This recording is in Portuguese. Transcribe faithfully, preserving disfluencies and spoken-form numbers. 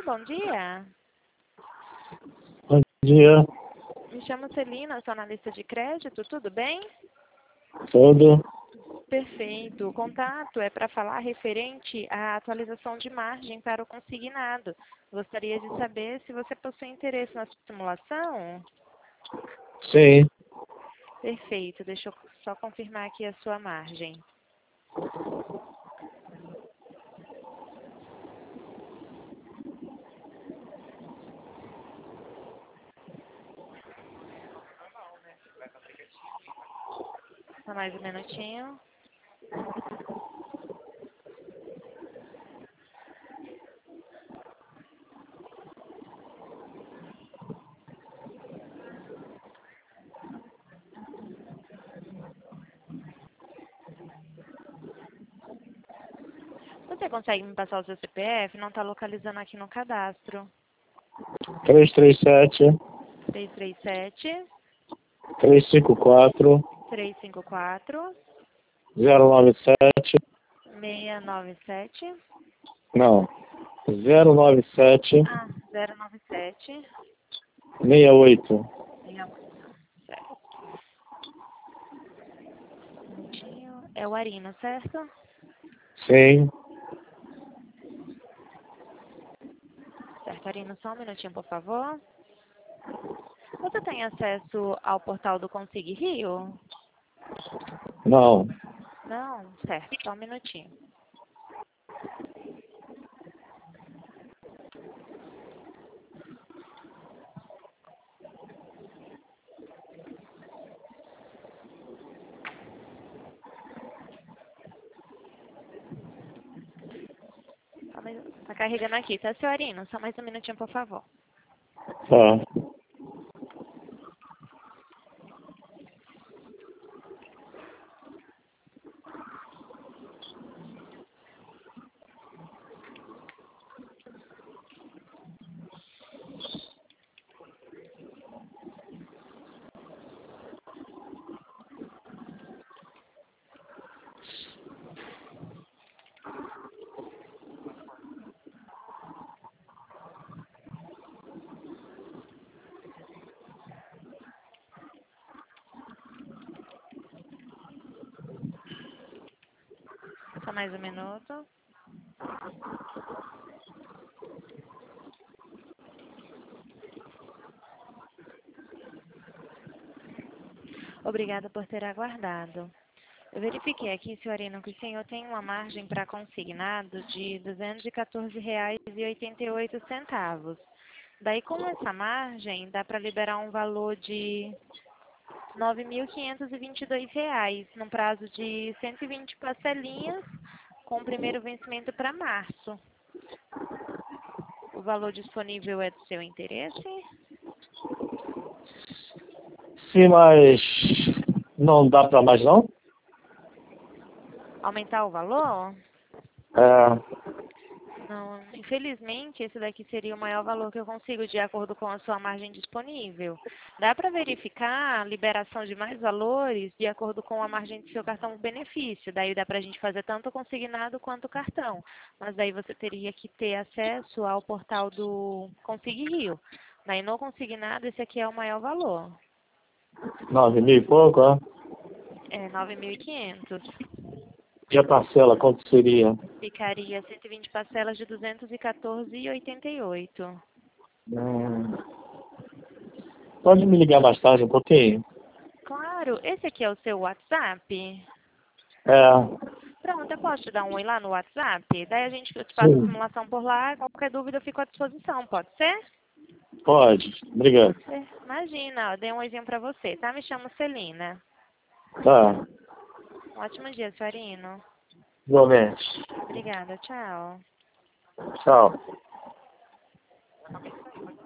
bom dia. Bom dia, Me chamo Celina, sou analista de crédito, tudo bem? tudo. Perfeito. O contato é para falar referente à atualização de margem para o consignado. Gostaria de saber se você possui interesse na simulação. Sim, Perfeito. Deixa eu só confirmar aqui a sua margem. Só mais um minutinho. Você consegue me passar o seu C P F? Não está localizando aqui no cadastro. três três sete, três três sete, três cinco quatro, três cinco quatro, zero nove sete, seis nove sete. não, zero nove sete, Ah, zero nove sete. seis oito. Certo. Um minutinho. É o Arino, certo? Sim, Certo, Arino, só um minutinho, por favor. Você tem acesso ao portal do Consig Rio? não. Não? Certo, só um minutinho. Só mais... Tá carregando aqui, tá, seu Arino? Só mais um minutinho, por favor. Tá. Só mais um minuto. Obrigada por ter aguardado. Eu verifiquei aqui, senhor Arino, que o senhor tem uma margem para consignado de duzentos e quatorze reais e oitenta e oito centavos. Daí, com essa margem, dá para liberar um valor de nove mil quinhentos e vinte e dois reais, num prazo de cento e vinte parcelinhas, com o primeiro vencimento para março. O valor disponível é do seu interesse? Sim, mas não dá pra mais não? Aumentar o valor? É, Não, infelizmente, esse daqui seria o maior valor que eu consigo, de acordo com a sua margem disponível. Dá para verificar a liberação de mais valores de acordo com a margem do seu cartão benefício. Daí dá para a gente fazer tanto o consignado quanto o cartão. Mas daí você teria que ter acesso ao portal do Consig Rio. Daí no consignado, esse aqui é o maior valor. nove mil e pouco, é? É nove mil e quinhentos. E a parcela, quanto seria? Ficaria cento e vinte parcelas de duzentos e quatorze reais e oitenta e oito centavos. Hum, pode me ligar mais tarde um pouquinho? Claro, esse aqui é o seu WhatsApp? É, Pronto, eu posso te dar um oi lá no WhatsApp? Daí a gente, eu te faço a sim, simulação por lá, qualquer dúvida eu fico à disposição, pode ser? pode. Obrigado. É, imagina, ó, dei um oizinho pra você, tá? Me chamo Celina. Tá, Um ótimo dia, senhorino. igualmente. Obrigada, tchau. Tchau.